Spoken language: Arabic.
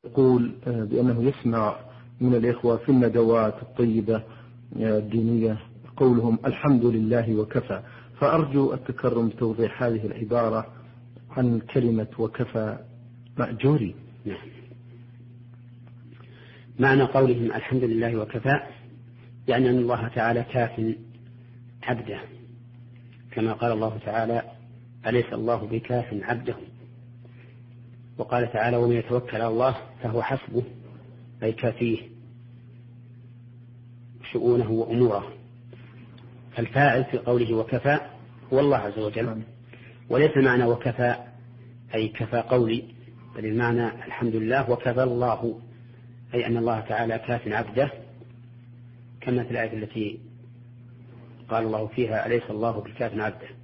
يقول بأنه يسمع من الإخوة في الندوات الطيبة الدينية قولهم الحمد لله وكفى، فأرجو التكرم بتوضيح هذه العبارة عن كلمة وكفى مأجوري. معنى قولهم الحمد لله وكفى يعني أن الله تعالى كاف عبده، كما قال الله تعالى أليس الله بكاف عبده، وقال تعالى ومن يتوكل على الله فهو حسبه، أي كافيه شؤونه وأموره. فالفاعل في قوله وكفى هو الله عز وجل، وليس معنى وكفى أي كفى قولي، بل المعنى الحمد لله وكفى الله، أي أن الله تعالى كاف عبده، كما في الآية التي قال الله فيها أليس الله بكاف عبده.